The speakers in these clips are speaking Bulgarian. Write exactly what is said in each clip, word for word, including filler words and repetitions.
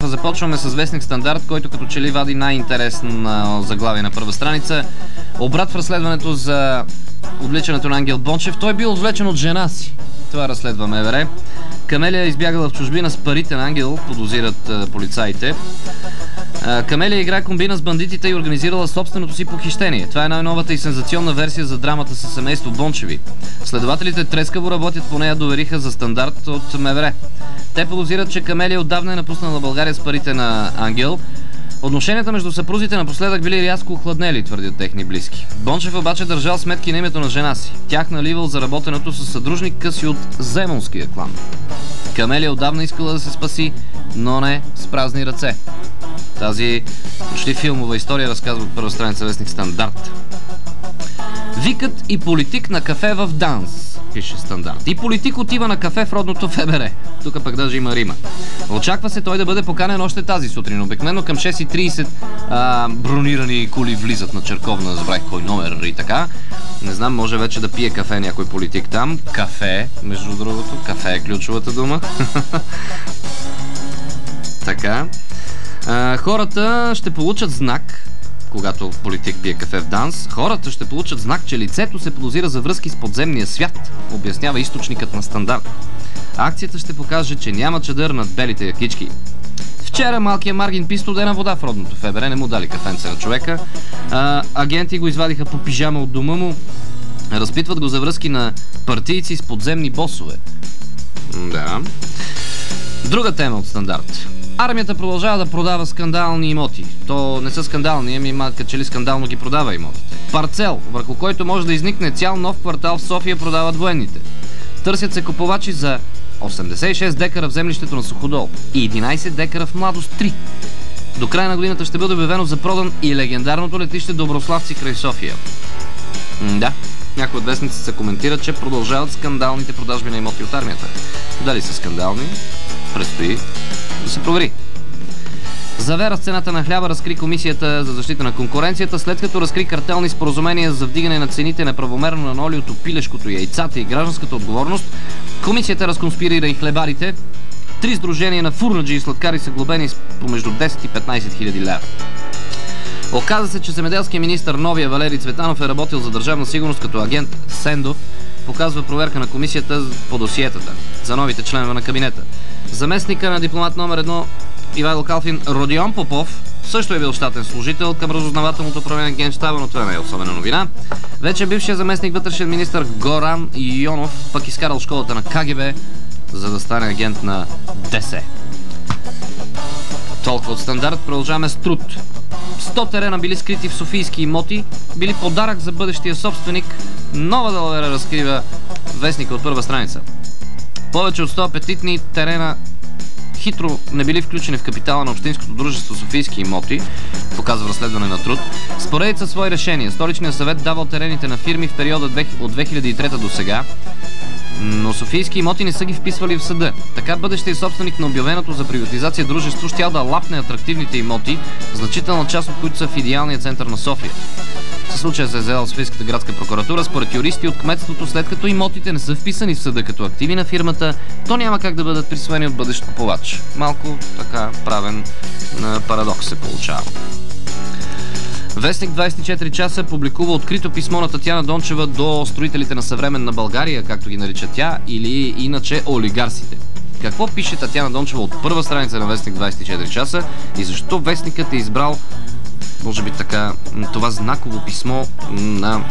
започваме с вестник Стандарт, който като че ли вади най-интересно заглавие на първа страница. Обрат в разследването за отвличането на Ангел Бончев. Той е бил отвлечен от жена си. Това разследва МВР. Камелия е избягала в чужбина с парите на Ангел, подозират а, полицаите. А, Камелия играе комбина с бандитите и организирала собственото си похищение. Това е най-новата и сензационна версия за драмата със семейство Бончеви. Следователите трескаво работят по нея, довериха за Стандарт от МВР. Те подозират, че Камелия отдавна е напуснала България с парите на Ангел. Отношенията между съпрузите напоследък били рязко охладнели, твърдят техни близки. Бончев обаче държал сметки на името на жена си. Тях наливал заработеното със съдружника си от Земунския клан. Камелия отдавна искала да се спаси, но не с празни ръце. Тази почти филмова история разказва от първа страница вестник Стандарт. Викът и политик на кафе в ДАНС, пише Стандарт. И политик отива на кафе в родното ФБР. Тук пък даже има рима. Очаква се той да бъде поканен още тази сутрин. Обикновено към шест и трийсет а, бронирани коли влизат на Черковна, забравих кой номер и така. Не знам, може вече да пие кафе някой политик там. Кафе, между другото. Кафе е ключовата дума. Така. А, хората ще получат знак, когато политик пие кафе в ДАНС, хората ще получат знак, че лицето се подозира за връзки с подземния свят, обяснява източникът на Стандарт. Акцията ще покаже, че няма чадър над белите якички. Вчера малкият Маргин пи студена вода в родното ФБР, не му дали кафенце на човека. А, агенти го извадиха по пижама от дома му, разпитват го за връзки на партийци с подземни босове. Да. Друга тема от Стандарт. Армията продължава да продава скандални имоти. То не са скандални, ами малка че ли скандално ги продава имотите. Парцел, върху който може да изникне цял нов квартал в София, продават военните. Търсят се купувачи за осемдесет и шест декара в землището на Суходол и единайсет декара в Младост три. До края на годината ще бъде обявено за продан и легендарното летище Доброславци край София. М да, някои от вестници се коментират, че продължават скандалните продажби на имоти от армията. Дали са скандални? Предстои да се провери. Завера с цената на хляба разкри Комисията за защита на конкуренцията, след като разкри картелни споразумения за вдигане на цените неправомерно на олиото, пилешкото, яйцата и гражданската отговорност. Комисията разконспирира и хлебарите. Три сдружения на фурнаджи и сладкари са глобени с помежду десет и петнайсет хиляди лева. Оказа се, че земеделският министър новия Валери Цветанов е работил за държавна сигурност като агент Сендов, показва проверка на комисията по досиетата за новите членове на кабинета. Заместника на дипломат номер едно Ивайло Калфин, Родион Попов, също е бил щатен служител към разузнавателното управление на Генштаба, но това не е особена новина. Вече бившият заместник вътрешен министър Горан Йонов пък изкарал школата на КГБ, за да стане агент на ДС. Толкова от Стандарт, продължаваме с труд. сто терена били скрити в софийски имоти, били подарък за бъдещия собственик. Нова далавера разкрива вестника от първа страница. Повече от сто апетитни терена хитро не били включени в капитала на Общинското дружество Софийски имоти, показва разследване на труд. С поредица свои решения Столичният съвет давал терените на фирми в периода от две хиляди и трета до сега, но Софийски имоти не са ги вписвали в съда. Така бъдещият собственик на обявеното за приватизация дружество щял да лапне атрактивните имоти, значителна част от които са в идеалния център на София. Със случая се е взела Софийската градска прокуратура. Според юристи от кметството, след като имотите не са вписани в съда като активи на фирмата, то няма как да бъдат присвоени от бъдещ купувач. Малко така правен парадокс се получава. Вестник двайсет и четири часа публикува открито писмо на Татяна Дончева до строителите на съвременна България, както ги нарича тя, или иначе олигарсите. Какво пише Татяна Дончева от първа страница на Вестник двайсет и четири часа и защо вестникът е избрал, може би така, това знаково писмо на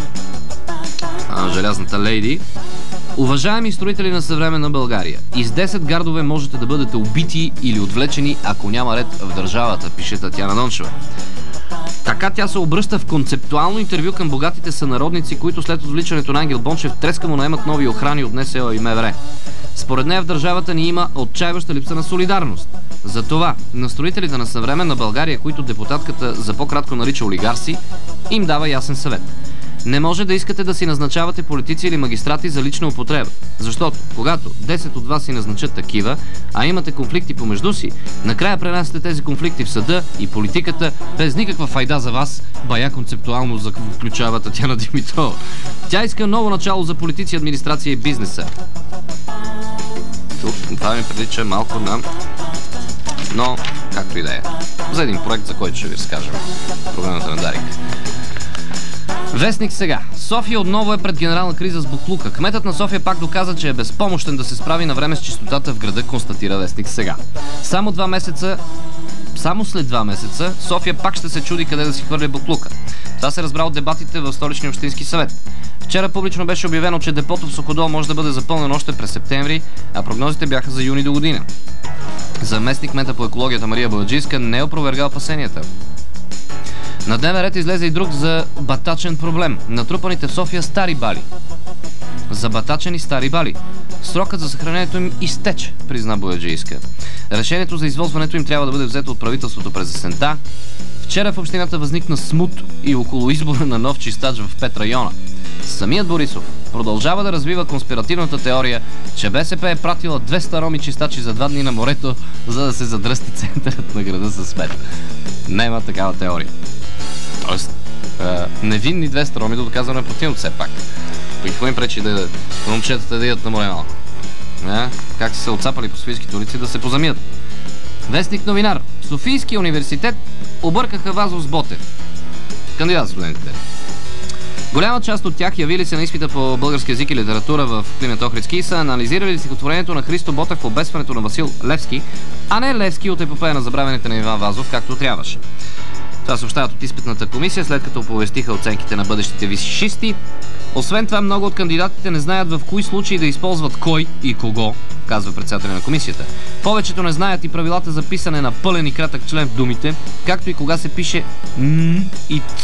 а, Желязната лейди? Уважаеми строители на съвременна България, из десет гардове можете да бъдете убити или отвлечени, ако няма ред в държавата, пише Татяна Дончева. Така тя се обръща в концептуално интервю към богатите сънародници, които след отвличането на Ангел Бончев трескаво наемат нови охрани от НСО и МВР. Според нея в държавата ни има отчаиваща липса на солидарност. Затова на строителите на съвременна България, които депутатката за по-кратко нарича олигарси, им дава ясен съвет. Не може да искате да си назначавате политици или магистрати за лична употреба. Защото, когато десет от вас си назначат такива, а имате конфликти помежду си, накрая пренасяте тези конфликти в съда и политиката без никаква файда за вас, бая концептуално заключава Татяна Димитрова. Тя иска ново начало за политици, администрация и бизнеса. Тук това ми прилича малко на... Но както и да е. За един проект, за който ще ви разкажем. Програмата на Дарик. Вестник сега. София отново е пред генерална криза с боклука. Кметът на София пак доказа, че е безпомощен да се справи на време с чистотата в града, констатира Вестник сега. Само два месеца Само след два месеца София пак ще се чуди къде да си хвърли боклука. Това се разбра от дебатите в Столичния общински съвет. Вчера публично беше обявено, че депото в Суходол може да бъде запълнено още през септември, а прогнозите бяха за юни до година. Заместник кмета по екологията Мария Баладжийска не опроверга опасенията. На дневен ред излезе и друг за батачен проблем. Натрупаните в София стари бали. Забатачени стари бали. Срокът за съхранението им изтече, призна Бояджийска. Решението за извозването им трябва да бъде взето от правителството през есента. Вчера в общината възникна смут и около избора на нов чистач в пет района. Самият Борисов продължава да развива конспиративната теория, че БСП е пратила двеста роми чистачи за два дни на морето, за да се задръсти центърът на града със смет. Нема такава теория. Тоест, е, невинни двеста роми до доказване противното все пак. И какво им пречи да момчетата да идат на море малко? Е, как са се отцапали по софийските улици да се позамият? Вестник новинар. Софийския университет объркаха Вазов с Ботев. Кандидат студентите. Голяма част от тях, явили се на изпита по български език и литература в Климент Охридски, са анализирали стихотворението на Христо Ботев в обесването на Васил Левски, а не Левски от епопея на забравените на Иван Вазов, както трябваше. Това съобщават от изпитната комисия, след като оповестиха оценките на бъдещите висшисти. Освен това, много от кандидатите не знаят в кои случаи да използват кой и кого, казва председателя на комисията. Повечето не знаят и правилата за писане на пълен и кратък член в думите, както и кога се пише н и т.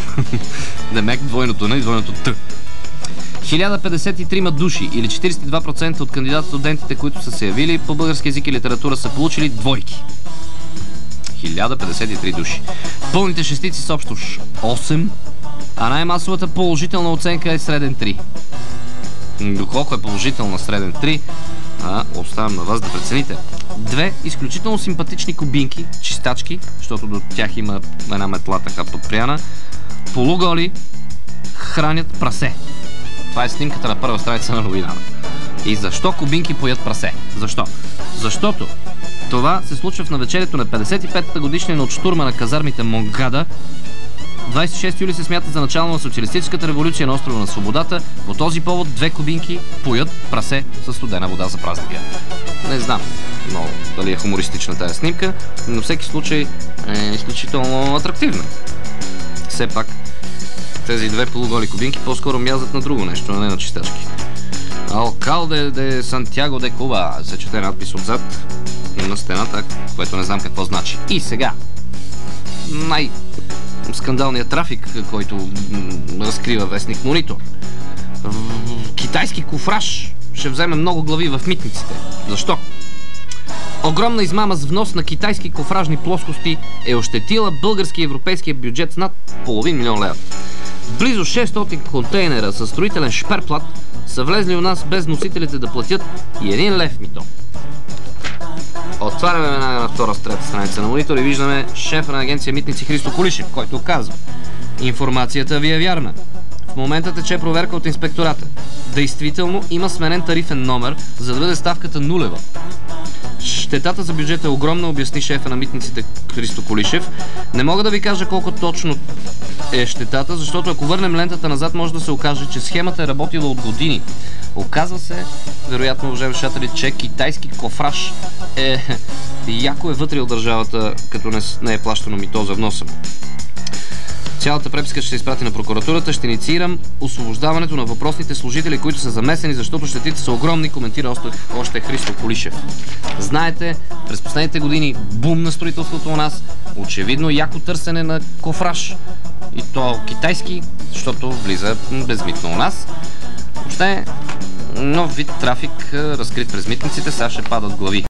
Демек двойното н и двойното т. хиляда петдесет и три души или четиридесет и два процента от кандидат-студентите, които са се явили по български език и литература, са получили двойки. хиляда петдесет и три души. Пълните шестици с общо осем, а най-масовата положителна оценка е среден три. Доколко е положителна среден три, а, оставям на вас да прецените. Две изключително симпатични кубинки, чистачки, защото до тях има една метла така подпряна, полуголи, хранят прасе. Това е снимката на първа страница на новината. И защо кубинки поят прасе? Защо? Защото това се случва в навечерието на петдесет и петата годишнина от штурма на казармите Монгада. двадесет и шести юли се смята за начало на социалистическата революция на острова на Свободата. По този повод две кубинки поят прасе със студена вода за празника. Не знам много дали е хумористична тази снимка, но всеки случай е изключително атрактивна. Все пак тези две полуголи кубинки по-скоро мязат на друго нещо, а не на чистачки. Алкалде де Сантьяго де Куба, се чете надпис отзад на стената, което не знам какво значи. И сега най-скандалният трафик, който разкрива вестник Монитор. Китайски куфраж ще вземе много глави в митниците. Защо? Огромна измама с внос на китайски кофражни плоскости е ощетила български и европейския бюджет с над половин милион лева. Близо шестстотин контейнера със строителен шперплат са влезли у нас без носителите да платят и един лев мито. Отваряме веднага на втора с трета страница на Монитор и виждаме шефа на агенция Митници Христо Колишев, който казва: информацията ви е вярна. В момента тече проверка от инспектората. Действително има сменен тарифен номер, за да бъде ставката нулева. Щетата за бюджета е огромна, обясни шефа на митниците Христо Колишев. Не мога да ви кажа колко точно е щетата, защото ако върнем лентата назад, може да се окаже, че схемата е работила от години. Оказва се, вероятно, уважаеми слушатели, че китайски кофраж е яко е вътре от държавата, като не, не е плащано мито за вноса. Цялата преписка ще се изпрати на прокуратурата. Ще инициирам освобождаването на въпросните служители, които са замесени, защото щетите са огромни, коментира още, още Христо Колишев. Знаете, през последните години бум на строителството у нас, очевидно яко търсене на кофраж. И то китайски, защото влиза безмитно у нас. Въобще нов вид трафик, разкрит през митниците, сега ще падат глави.